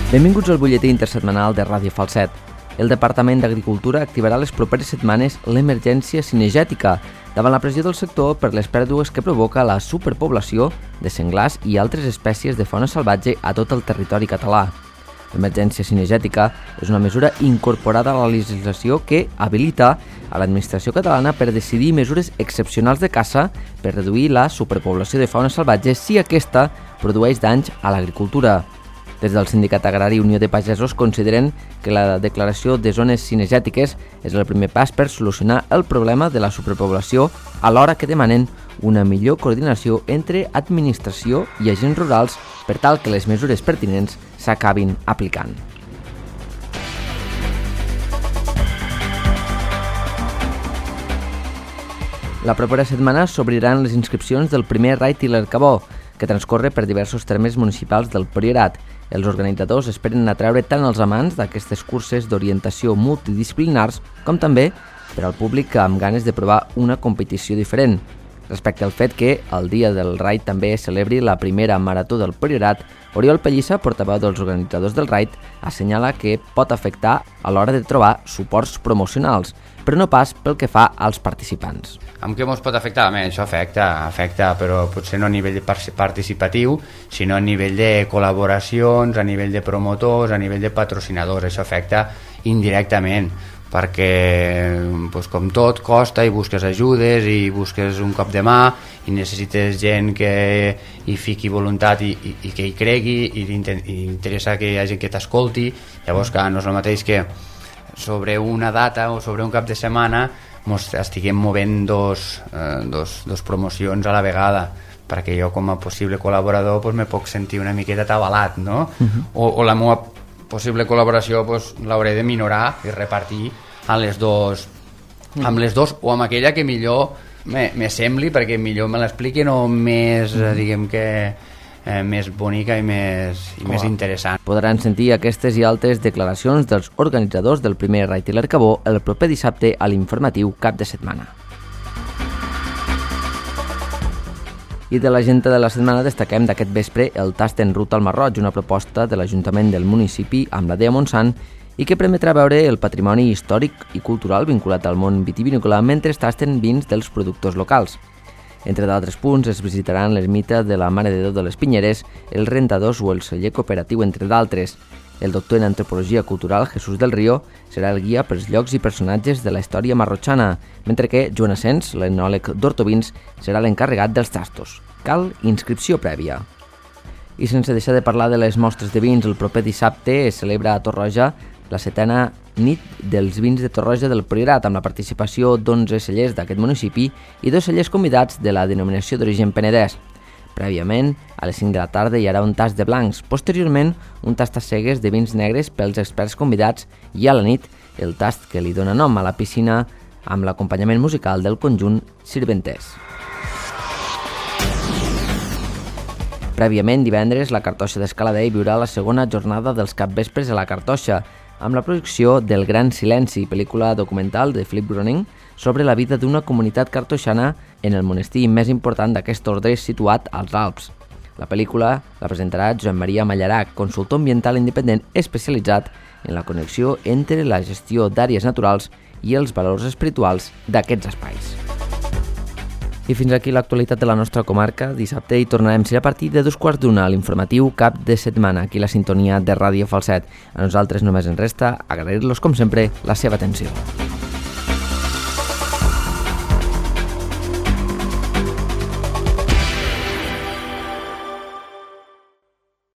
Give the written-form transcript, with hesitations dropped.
Benvinguts al butlletí intersetmanal de Ràdio Falset. El Departament d'Agricultura activarà les properes setmanes l'emergència cinegètica davant la pressió del sector per les pèrdues que provoca la superpoblació de senglars i altres espècies de fauna salvatge a tot el territori català. L'emergència cinegètica és una mesura incorporada a la legislació que habilita a l'administració catalana per decidir mesures excepcionals de caça per reduir la superpoblació de fauna salvatge si aquesta produeix danys a l'agricultura. Des del Sindicat Agrari Unió de Pagesos consideren que la declaració de zones cinegètiques és el primer pas per solucionar el problema de la superpoblació, alhora que demanen una millor coordinació entre administració i agents rurals per tal que les mesures pertinents s'acabin aplicant. La propera setmana s'obriran les inscripcions del primer Raid Tiller Cabó, que transcorre per diversos termes municipals del Priorat. Els organitzadors esperen atreure tant els amants d'aquestes curses d'orientació multidisciplinars com també per al públic amb ganes de provar una competició diferent. Respecte al fet que el dia del Raid també es celebri la primera marató del Priorat, Oriol Pellissa, portaveu dels organitzadors del Raid, assenyala que pot afectar a l'hora de trobar suports promocionals, però no pas pel que fa als participants. Amb què ens pot afectar? Això afecta, però potser no a nivell participatiu, sinó a nivell de col·laboracions, a nivell de promotors, a nivell de patrocinadors. Això afecta indirectament, perquè com tot costa i busques ajudes i busques un cop de mà i necessites gent que hi fiqui voluntat i que hi cregui i interessa que hi hagi gent que t'escolti. Llavors, clar, no és el mateix que sobre una data o sobre un cap de setmana ens estiguem movent dos promocions a la vegada, perquè jo com a possible col·laborador me puc sentir una miqueta atabalat, no? O la meva possible col·laboració l'hauré de minorar i repartir amb les dos o amb aquella que millor me sembli, perquè millor me l'expliquen o més, diguem que més bonica i més interessant. Podran sentir aquestes i altres declaracions dels organitzadors del primer Raid Tiller Cabó el proper dissabte a l'informatiu Cap de Setmana. I de l'agenda de la setmana destaquem d'aquest vespre el tast en ruta al Marroig, una proposta de l'Ajuntament del municipi amb la DEA Montsant i que permetrà veure el patrimoni històric i cultural vinculat al món vitivinícola mentre es tasten vins dels productors locals. Entre d'altres punts es visitaran l'ermita de la Mare de Déu de les Pinyeres, els rentadors o el celler cooperatiu, entre d'altres. El doctor en antropologia cultural Jesús del Río serà el guia pels llocs i personatges de la història marrotxana, mentre que Joan Asens, l'enòleg d'Hortovins, serà l'encarregat dels tastos. Cal inscripció prèvia. I sense deixar de parlar de les mostres de vins, el proper dissabte es celebra a Torroja la 7a nit dels vins de Torroja del Priorat, amb la participació d'11 cellers d'aquest municipi i 2 cellers convidats de la denominació d'origen penedès. Prèviament, a les 5 de la tarda hi haurà un tast de blancs, posteriorment un tast a cegues de vins negres pels experts convidats i a la nit el tast que li dona nom a la piscina amb l'acompanyament musical del conjunt Sirventès. Prèviament, divendres, la Cartoixa d'Escaladei viurà la segona jornada dels capvespres a la Cartoixa, amb la projecció del Gran Silenci, pel·lícula documental de Philip Groening sobre la vida d'una comunitat cartoixana en el monestir més important d'aquest ordre situat als Alps. La pel·lícula la presentarà Joan Maria Mallarac, consultor ambiental independent especialitzat en la connexió entre la gestió d'àrees naturals i els valors espirituals d'aquests espais. I fins aquí l'actualitat de la nostra comarca. Dissabte hi tornarem a partir de 2:15 a l'informatiu Cap de Setmana, aquí la sintonia de Ràdio Falset. A nosaltres només ens resta agrair-los, com sempre, la seva atenció.